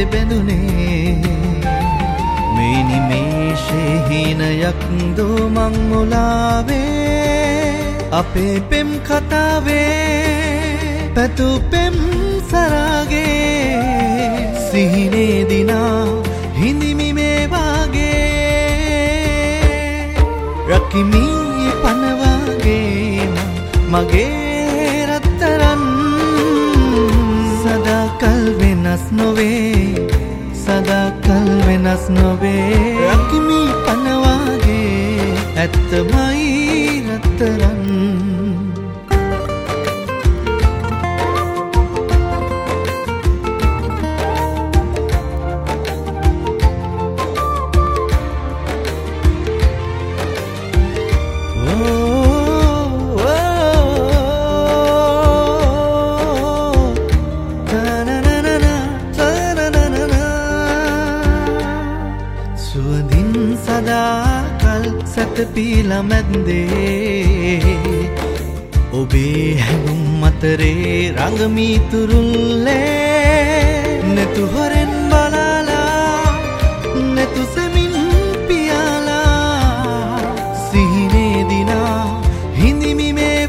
බැඳුනේ මේ නිමේෂේ හීනයක් දෝ මං මුලාවේ අපේ පෙම් කතාවේ පැතු පෙම් සරාගේ සිහිනේ දිනා හිඳිමි මේ වාගේ රකිමි පනවාගේ මගේ රත්තරන් සදාකල් වෙනස් නොවේ සදාකල් වෙනස් නොවේ රකිමි පනවාගේ ඇත්තමයි රත්තරන් සදාකල් සැතපීලා මැද්දේ ඔබේ හැඟුම් අතරේ රඟමී තුරුල්ලේ නැතු හොරෙන් බලාලා නැතු සෙමින් පියාලා සිහිනේ දිනා හිඳිමි මේ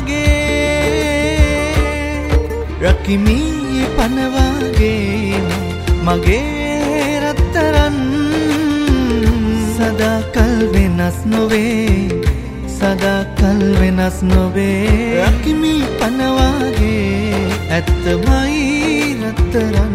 වාගේ රකිමි පනවාගේ මගේ රත්තරන් සදාකල් වෙනස් නොවේ සදාකල් වෙනස් නොවේ රකිමි පනවාගේ ඇත්තමයි රත්තරන්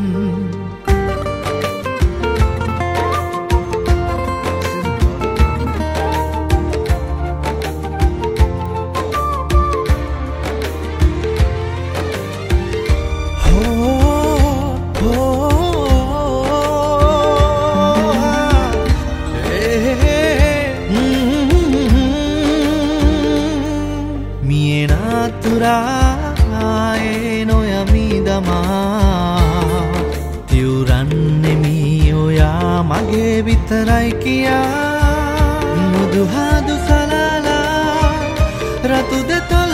තුරායේ නොයමි දමා තිවුරන්නෙමි ඔයා මගේ විතරයි කියා මුදුහාදු සලාලා රතු දෙතොල්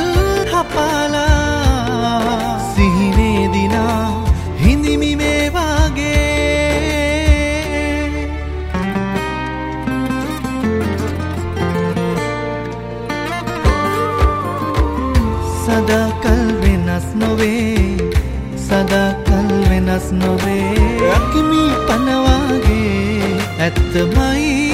හපාලා සිහිනේ දිනා හිඳිමි මේ වාගේ සදාකල් වෙනස් නොවේ සදාකල් වෙනස් නොවේ රකිමි පනවාගේ ඇත්තමයි